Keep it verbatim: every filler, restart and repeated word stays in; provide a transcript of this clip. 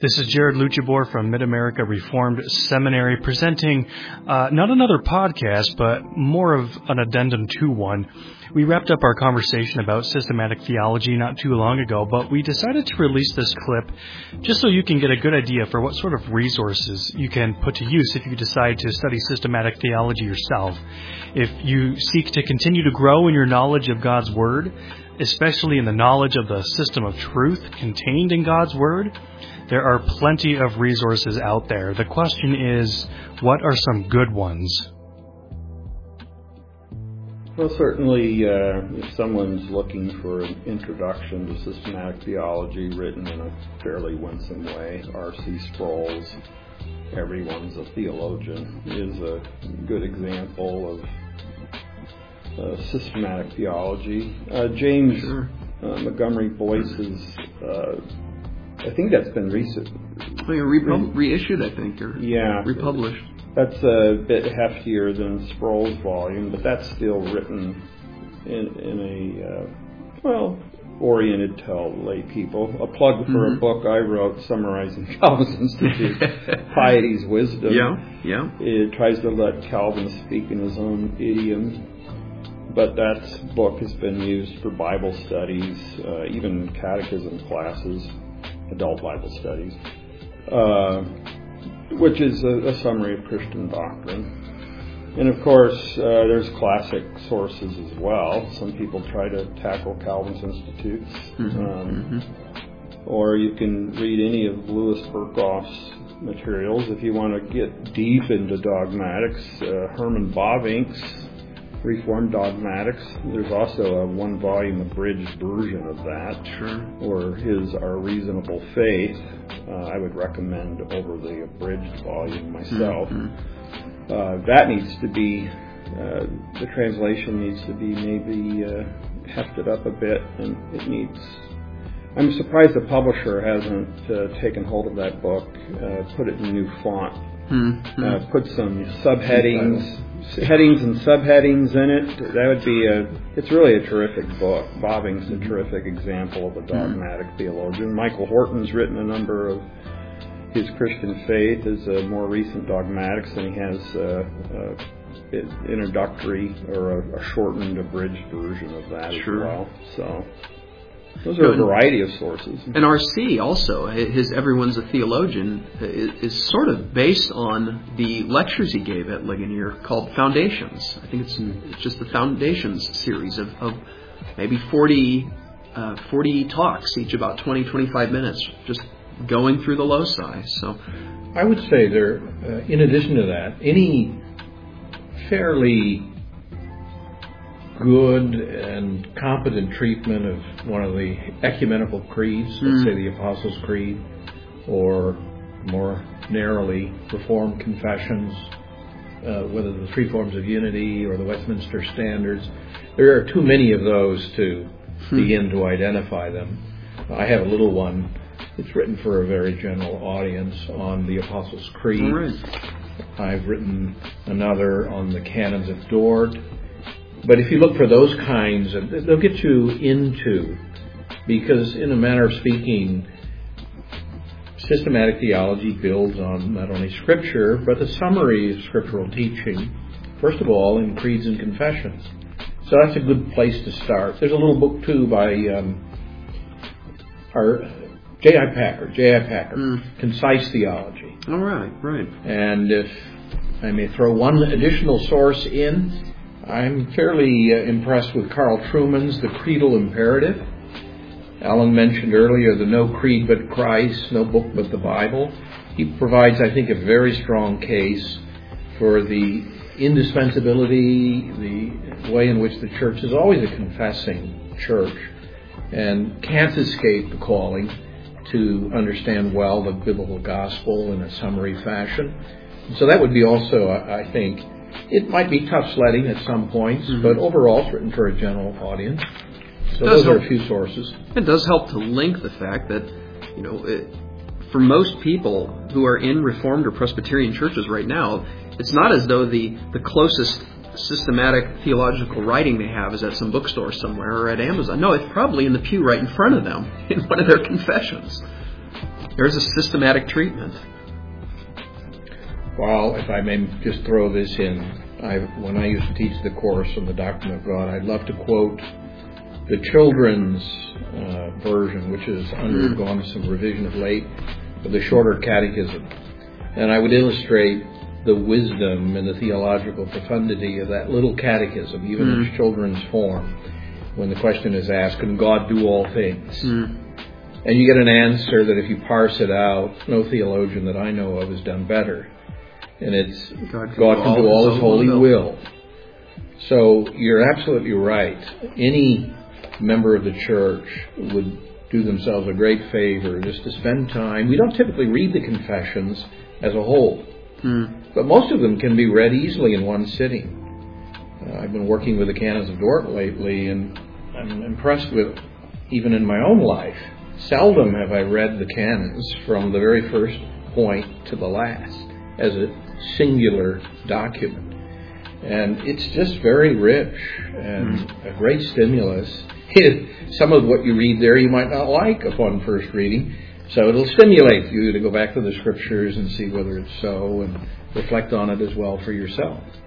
This is Jared Luchabor from Mid-America Reformed Seminary presenting uh, not another podcast, but more of an addendum to one. We wrapped up our conversation about systematic theology not too long ago, but we decided to release this clip just so you can get a good idea for what sort of resources you can put to use if you decide to study systematic theology yourself. If you seek to continue to grow in your knowledge of God's Word, especially in the knowledge of the system of truth contained in God's Word, there are plenty of resources out there. The question is, what are some good ones? Well, certainly, uh, if someone's looking for an introduction to systematic theology written in a fairly winsome way, R C Sproul's Everyone's a Theologian is a good example of uh, systematic theology. Uh, James sure. uh, Montgomery Boyce's uh, I think that's been recent. Oh, yeah, repub- reissued, I think, or yeah, republished. That's a bit heftier than Sproul's volume, but that's still written in, in a, uh, well, oriented to lay people. A plug for mm-hmm. a book I wrote summarizing Calvin's Institute, Piety's Wisdom. Yeah, yeah. It tries to let Calvin speak in his own idiom. But that book has been used for Bible studies, uh, even catechism classes, adult Bible studies, uh, which is a, a summary of Christian doctrine. And of course, uh, there's classic sources as well. Some people try to tackle Calvin's Institutes. Mm-hmm. Um, mm-hmm. Or you can read any of Louis Berkhof's materials. If you want to get deep into dogmatics, uh, Herman Bavinck's Reformed Dogmatics. There's also a one-volume abridged version of that, sure. or his Our Reasonable Faith. Uh, I would recommend over the abridged volume myself. Mm-hmm. Uh, that needs to be, uh, the translation needs to be maybe uh, hefted up a bit, and it needs. I'm surprised the publisher hasn't uh, taken hold of that book, uh, put it in new font, mm-hmm. uh, put some subheadings. Headings and subheadings in it. That would be a. It's really a terrific book. Bavinck's a terrific example of a dogmatic mm-hmm. theologian. Michael Horton's written a number of his Christian faith as a more recent dogmatics, and he has a, a introductory or a, a shortened, abridged version of that sure. as well. So. Those are a variety of sources. And R C also, his Everyone's a Theologian, is sort of based on the lectures he gave at Ligonier called Foundations. I think it's, it's just the Foundations series of, of maybe forty, uh, forty talks, each about twenty, twenty-five minutes, just going through the loci. So, I would say there, uh, in addition to that, any fairly good and competent treatment of one of the ecumenical creeds, let's mm. say the Apostles' Creed, or more narrowly, Reformed confessions, uh, whether the Three Forms of Unity or the Westminster Standards. There are too many of those to hmm. begin to identify them. I have a little one. It's written for a very general audience on the Apostles' Creed. Right. I've written another on the Canons of Dort. But if you look for those kinds, they'll get you into, because in a manner of speaking, systematic theology builds on not only Scripture, but the summary of scriptural teaching, first of all, in creeds and confessions. So that's a good place to start. There's a little book, too, by um, our J I Packer, J I Packer, mm. Concise Theology. All right, right. And if I may throw one additional source in, I'm fairly uh, impressed with Carl Trueman's The Creedal Imperative. Alan mentioned earlier the No Creed But Christ, No Book But the Bible. He provides, I think, a very strong case for the indispensability, the way in which the church is always a confessing church and can't escape the calling to understand well the biblical gospel in a summary fashion. So that would be also, I think, it might be tough sledding at some points, mm-hmm. but overall it's written for a general audience. So those help. Are a few sources. It does help to link the fact that, you know, it, for most people who are in Reformed or Presbyterian churches right now, it's not as though the, the closest systematic theological writing they have is at some bookstore somewhere or at Amazon. No, it's probably in the pew right in front of them in one of their confessions. There's a systematic treatment. Well, if I may just throw this in, I, when I used to teach the course on the Doctrine of God, I'd love to quote the children's uh, version, which has undergone mm. some revision of late, of the Shorter Catechism. And I would illustrate the wisdom and the theological profundity of that little catechism, even mm. in its children's form, when the question is asked, can God do all things? Mm. And you get an answer that if you parse it out, no theologian that I know of has done better. And it's God can, God can do all His holy will. will. So you're absolutely right. Any member of the church would do themselves a great favor just to spend time. We don't typically read the confessions as a whole, hmm. but most of them can be read easily in one sitting. Uh, I've been working with the Canons of Dort lately, and I'm impressed with, even in my own life, seldom have I read the canons from the very first point to the last as a singular document. And it's just very rich and mm. a great stimulus. Some of what you read there you might not like upon first reading, so it'll stimulate you to go back to the Scriptures and see whether it's so and reflect on it as well for yourself.